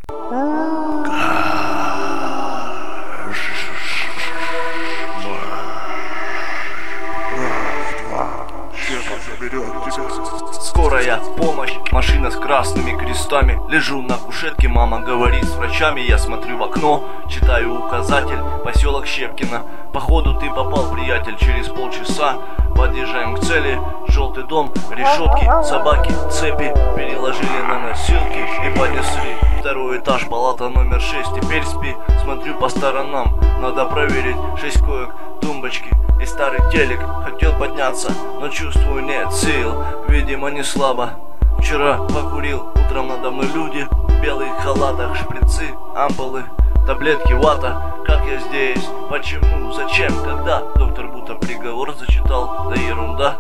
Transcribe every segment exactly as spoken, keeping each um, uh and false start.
Скорая помощь, машина с красными крестами. Лежу на кушетке, мама говорит с врачами. Я смотрю в окно, читаю указатель: поселок Щепкино. Походу ты попал, приятель, через полчаса подъезжаем к цели. Желтый дом, решетки, собаки, цепи. Переложили на носилки и понесли. Второй этаж, палата номер шесть. Теперь спи, смотрю по сторонам. Надо проверить шесть коек, тумбочки и старый телек. Хотел подняться, но чувствую нет сил. Видимо не слабо. Вчера покурил, утром надо мной люди в белых халатах, шприцы, ампулы, таблетки, вата. Как я здесь? Почему? Зачем? Когда? Доктор будто приговор зачитал. Да ерунда.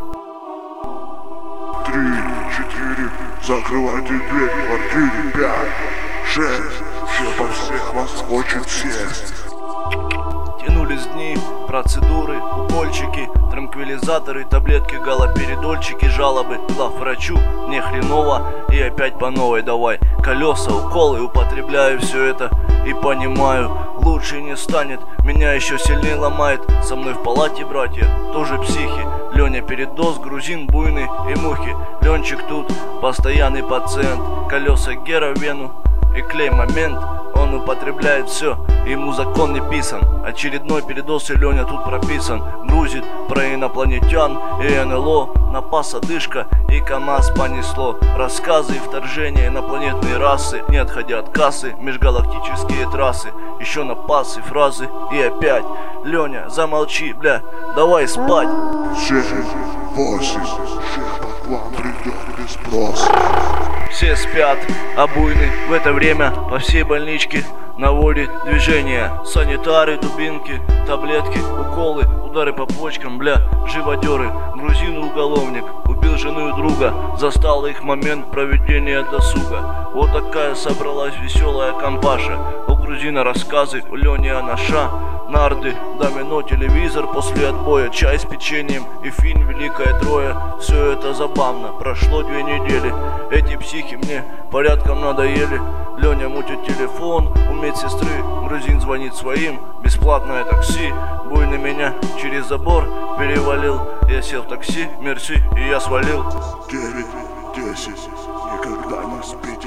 Три, четыре, закрывайте дверь в квартире. Пять, шесть, все по всех вас хочет сесть. Тянулись дни, процедуры, укольчики, транквилизаторы, таблетки, галоперидольчики, жалобы главврачу, мне хреново и опять по новой давай. Колеса, уколы, употребляю все это и понимаю, лучше не станет, меня еще сильнее ломает. Со мной в палате братья, тоже психи. Леня передоз, грузин, буйный и мухи. Ленчик тут постоянный пациент. Колеса Гера в вену и клей момент. Он употребляет все, ему закон не писан. Очередной передоз, и Леня тут прописан. Грузит про инопланетян и эн эл о. Напас, одышка и КамАЗ понесло. Рассказы и вторжения инопланетные расы, не отходя от кассы, межгалактические трассы. Еще напасы, фразы и опять. Леня, замолчи, бля, давай спать. Семь, восемь, шепот к вам придет без спроса. Все спят, а буйный в это время по всей больничке наводит движение. Санитары, дубинки, таблетки, уколы, удары по почкам, бля, живодеры. Грузин уголовник, убил жену и друга, застал их момент проведения досуга. Вот такая собралась веселая компаша. У грузина рассказы, у Лени анаша. Нарды, домино, телевизор после отбоя, чай с печеньем и фильм «Великая Троя». Все это забавно, прошло две недели. Эти психи мне порядком надоели. Леня мутит телефон у медсестры, грузин звонит своим, бесплатное такси. Буйный меня через забор перевалил. Я сел в такси, мерси, и я свалил. Девять, десять, никогда не спи.